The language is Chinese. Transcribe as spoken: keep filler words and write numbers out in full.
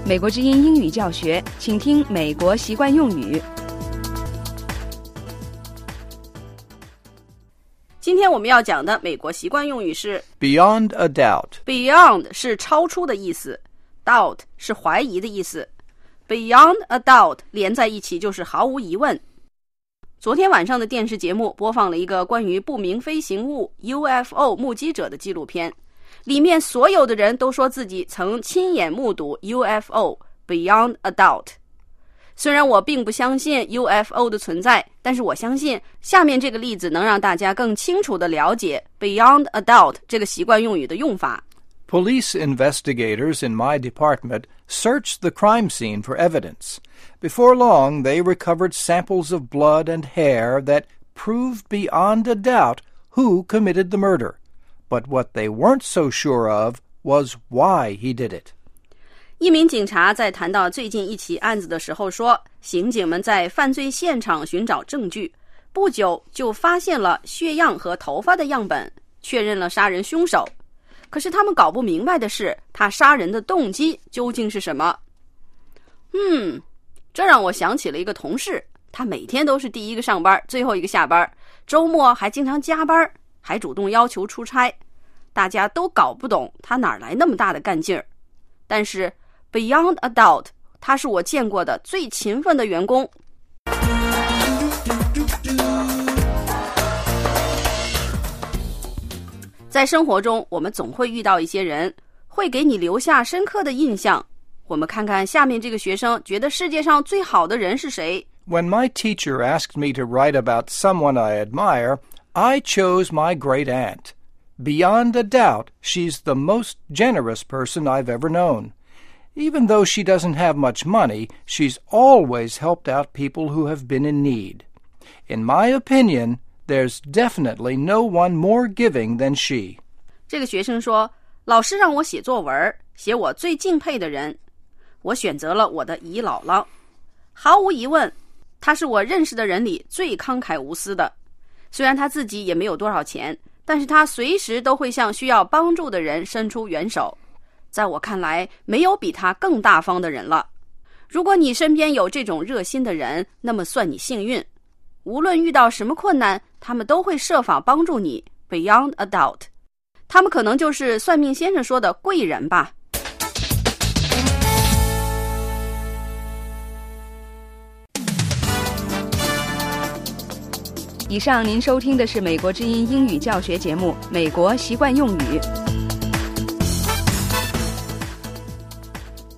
美国之音英语教学，请听美国习惯用语。 今天我们要讲的美国习惯用语是 Beyond a doubt。 Beyond 是超出的意思， doubt 是怀疑的意思， Beyond a doubt 连在一起就是毫无疑问。昨天晚上的电视节目播放了一个关于不明飞行物 U F O 目击者的纪录片，里面所有的人都说自己曾亲眼目睹 U F O Beyond a doubt。 虽然我并不相信 U F O 的存在，但是我相信下面这个例子能让大家更清楚地了解 Beyond a doubt 这个习惯用语的用法。 Police investigators in my department searched the crime scene for evidence. Before long, they recovered samples of blood and hair that proved beyond a doubt who committed the murder. But what they weren't so sure of was why he did it. 一名警察在谈到最近一起案子的时候说，刑警们在犯罪现场寻找证据，不久就发现了血样和头发的样本，确认了杀人凶手。可是他们搞不明白的是，他杀人的动机究竟是什么？嗯，这让我想起了一个同事，他每天都是第一个上班，最后一个下班，周末还经常加班，还主动要求出差。大家都搞不懂他哪来那么大的干劲儿。但是 Beyond a doubt， 他是我见过的最勤奋的员工。在生活中，我们总会遇到一些人，会给你留下深刻的印象。我们看看下面这个学生觉得世界上最好的人是谁。 When my teacher asked me to write about someone I admire, I chose my great aunt. Beyond a doubt, she's the most generous person I've ever known. Even though she doesn't have much money, she's always helped out people who have been in need. In my opinion, there's definitely no one more giving than she. 这个学生说，老师让我写作文，写我最敬佩的人，我选择了我的姨姥姥。毫无疑问，她是我认识的人里最慷慨无私的。虽然她自己也没有多少钱，但是她随时都会向需要帮助的人伸出援手。在我看来，没有比她更大方的人了。如果你身边有这种热心的人，那么算你幸运。无论遇到什么困难，他们都会设法帮助你 Beyond a doubt。 他们可能就是算命先生说的贵人吧。 以上您收听的是美国之音英语教学节目《美国习惯用语》。